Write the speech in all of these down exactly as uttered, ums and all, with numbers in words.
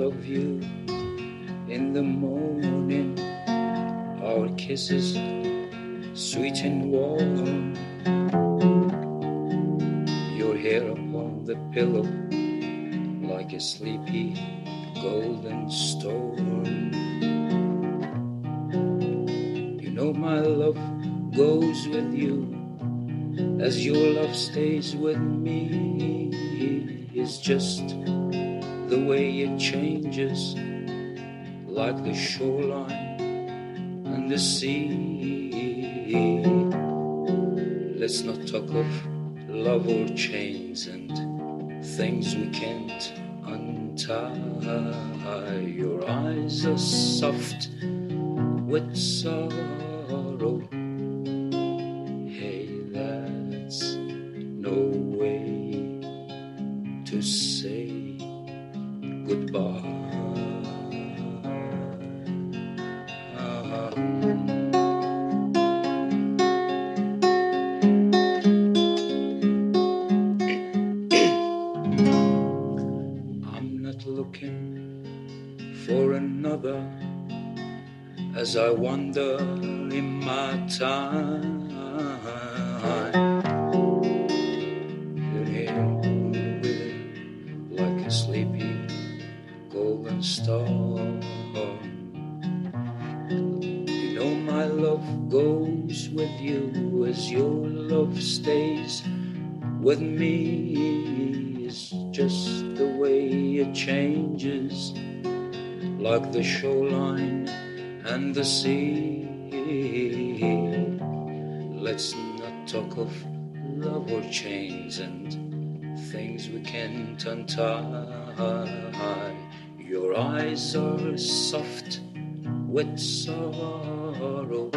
of you in the morning, our kisses sweet and warm, your hair upon the pillow like a sleepy golden storm. You know my love goes with you as your love stays with me. It's just the way it changes like the shoreline and the sea. Let's not talk of love or chains and things we can't untie. Your eyes are soft with sorrow. Hey, that's no way to say goodbye. I'm not looking for another as I wander in my time. You're here with like a sleepy golden star. You know my love goes with you as your love stays with me. It's just the way it changes like the shoreline and the sea. Let's not talk of love or chains and things we can't untie. Your eyes are soft with sorrow.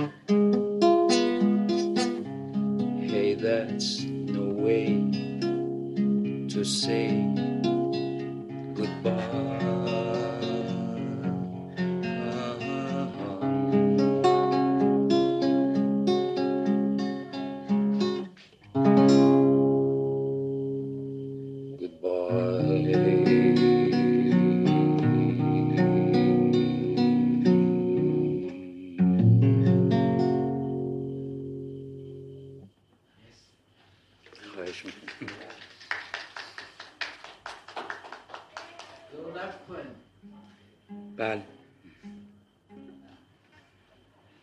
Hey, that's no way to say goodbye. خواهش میکنم. بله